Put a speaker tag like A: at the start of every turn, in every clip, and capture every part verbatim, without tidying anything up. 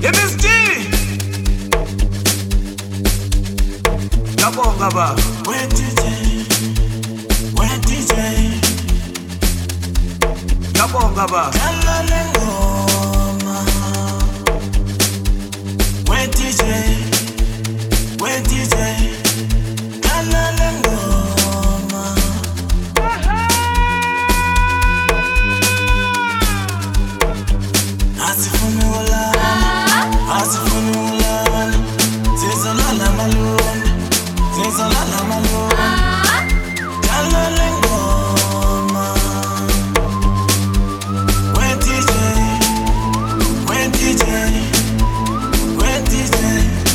A: M S G. Yabonga ba.
B: When D J, when D J,
A: Yabonga ba.
B: kalale ngoma. When D J, when D J, kalale ngoma. Asifuni ulala, asifuni ulala, zizolala malone, zizolala malone, kalale ngoma. When D J, when D J, when D J,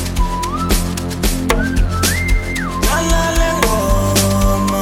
B: kalale ngoma.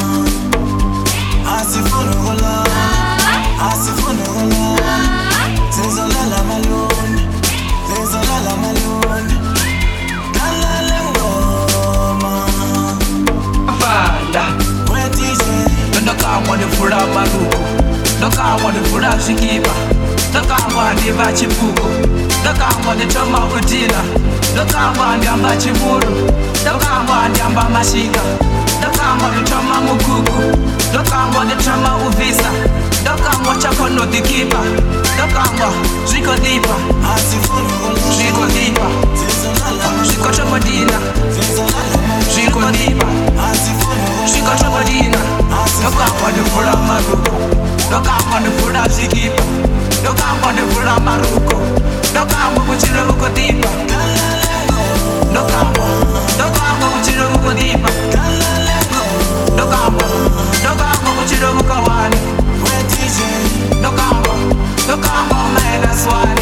B: Asifuni ulala, asifuni ulala, zizolala malone, zizolala malone, kalale ngoma.
C: Fada,
B: When D J,
C: ndokamwa ndifura maruko, ndokamwa ndifura shikipa, ndokamwa ndiva chipuko, ndokamwa nditoma udina, ndokamwa ndiamba chiburu, ndokamwa ndiamba mashika, ndokamwa nditoma mukuku, ndokamwa nditoma uvisa, ndokamwa chako nodikipa, ndokamwa zviko dipa,
B: asifuni ulala,
C: zviko dipa,
B: zizolala
C: zviko chokodina,
B: zizolala
C: zviko dipa.
B: asifuni
C: Shika chokodina, ndokamwa ndifura maruko, ndokamwa ndifura shikipa, ndokamwa ndifura maruko, ndokamwa kuchira ukodipa, ndokamwa, ndokamwa kuchira ukodipa, ndokamwa, ndokamwa kuchira ukawani,
B: When D J,
C: ndokamwa, ndokamwa minus one.